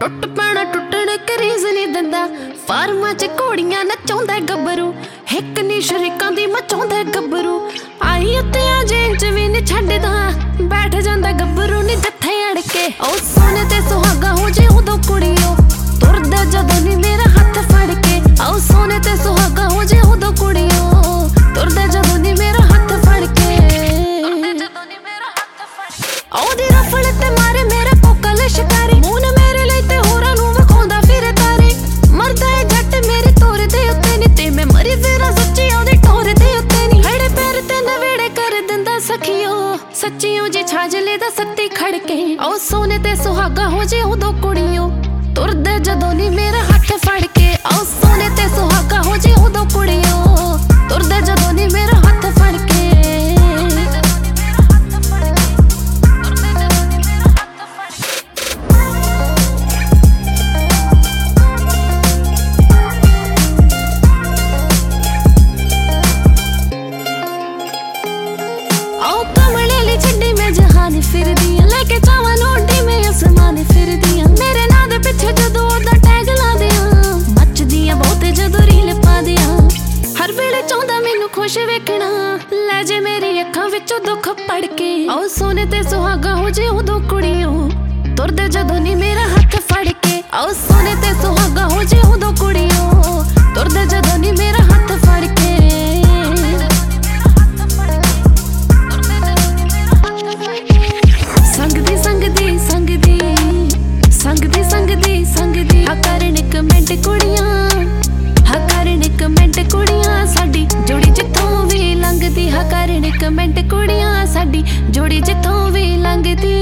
ਟੁੱਟ ਪੈਣਾ ਟੁੱਟਣ ਕਰੀਜ਼ ਨਹੀਂ ਦਿੰਦਾ। ਫਾਰਮਾਂ 'ਚ ਘੋੜੀਆਂ ਨਚਾਉਂਦਾ ਗੱਭਰੂ, ਹਿੱਕ ਨੀ ਸ਼ਰੀਕਾਂ ਦੀ ਮਚਾਉਂਦਾ ਗੱਭਰੂ। ਆਈ ਉੱਤੇ ਆ ਜੇਨ 'ਚ ਵੀ ਨੀ ਛੱਡਦਾ, ਬੈਠ ਜਾਂਦਾ ਗੱਭਰੂ ਨੀ ਜਿੱਥੇ ਅੜ ਕੇ। ਉਹ ਸੋਨੇ ਤੇ ਸੁਹਾਗਾ ਹੋ ਜੇ ਉਦੋਂ ਕੁੜੀਓ, ਤੁਰਦਾ ਜਦੋਂ ਨੀ ਮੇਰਾ ਹੱਥ ਫੜ ਕੇ। ਉਹ ਸੋਨੇ ਤੇ ਸੁਹਾਗਾ ਹੋ ਜੇ ਉਦੋਂ ਕੁੜੀਓ, ਤੁਰਦਾ ਜਦੋਂ ਨੀ ਮੇਰਾ ਹੱਥ ਫੜ ਕੇ। ਉਹਦੀ ਰਫਲ ਤੇ ਮਾਰੇ ਮੇਰੇ ਕੋਕਲ ਸ਼ਿਕਾਰੀ, ਮੂੰਹ ਮੇਰੇ ਲਈ ਤੇ ਹੋਰਾਂ ਨੂੰ ਵਿਖਾਉਂਦਾ ਫਿਰ ਤਾਰੇ। ਮਰਦਾ ਏ ਜੱਟ ਮੇਰੀ ਤੋਰ ਦੇ ਉੱਤੇ ਨੀ, ਤੇ ਮੈਂ ਮਰੀ ਫਿਰਾਂ ਸੱਚੀ ਉਹਦੀ ਟੋਰ ਦੇ ਉੱਤੇ ਨੀ। ਹੜੇ ਪੈਰ ਤੇ ਨਵੇੜੇ ਕਰ ਦਿੰਦਾ ਸਖੀਓ, ਸੱਚੀਓ ਜੀ ਛਾਜਲੇ ਦਾ ਸੱਤੀ ਖੜ ਕੇ। ਉਹ ਸੋਨੇ ਤੇ ਸੁਹਾਗਾ ਹੋ ਜੇ ਉਦੋਂ ਕੁੜੀਓ, ਤੁਰਦਾ ਜਦੋਂ ਨੀ ਮੇਰਾ ਹੱਥ ਫੜ ਕੇ। ਉਹ ਸੋਨੇ ਤੇ ਸੁਹਾਗਾ ਹੋ ਜੇ ਉਦੋਂ ਕੁੜੀਓ, ਤੁਰਦਾ ਜਦੋਂ ਨੀ ਮੇਰਾ ਹੱਥ ਫੜ ਕੇ। ਫਿਰਦੀ ਆ ਲੈ ਕੇ ਚਾਵਾਂ ਲੋਟੀ ਮੈਂ ਅਸਮਾਨ ਫਿਰਦੀ ਆ। ਮੇਰੇ ਨਾਂ ਦੇ ਪਿੱਛੇ ਜਦੋਂ ਉਹਦਾ ਟੈਗ ਲਾਉਂਦੇ ਆ, ਮੱਚਦੀਆਂ ਬਹੁਤ ਜਦੋਂ ਰੀਲ ਪਾਉਂਦੇ ਆ। ਹਰ ਵੇਲੇ ਚਾਹੁੰਦਾ ਮੈਨੂੰ ਖੁਸ਼ ਵੇਖਣਾ, ਲੈ ਜੇ ਮੇਰੀ ਅੱਖਾਂ ਵਿੱਚੋਂ ਦੁੱਖ ਪੜ ਕੇ। ਉਹ ਸੋਨੇ ਤੇ ਸੁਹਾਗਾ ਹੋ ਜੇ ਉਦੋਂ ਕੁੜੀਓ, ਤੁਰਦੇ ਜਦੋਂ ਨੀ ਮੇਰਾ ਹੱਥ ਫੜ ਕੇ। ਉਹ ਸੋਨੇ ਤੇ ਸੁਹਾਗਾ ਹੋ ਜੇ ਉਦੋਂ ਕੁੜੀਓ, ਤੁਰਦੇ ਜਦੋਂ ਨੀ ਮੇਰਾ ਹੱਥ ਫੜ ਕੇ। ਸੰਗਦੀ ਸੰਗਦੀ ਸੰਗਦੀ ਸੰਗਦੀ ਸੰਗਦੀ ਸੰਗਦੀ ਹਾ ਕਰਨ ਕਮੈਂਟ ਕੁੜੀਆਂ, ਹਾ ਕਰਨ ਕਮੈਂਟ ਕੁੜੀਆਂ ਸਾਡੀ ਜੋੜੀ ਜਿੱਥੋਂ ਵੀ ਲੰਘਦੀ। ਹਾ ਕਰਨ ਕਮੈਂਟ ਕੁੜੀਆਂ ਸਾਡੀ ਜੋੜੀ ਜਿੱਥੋਂ ਵੀ ਲੰਘਦੀ।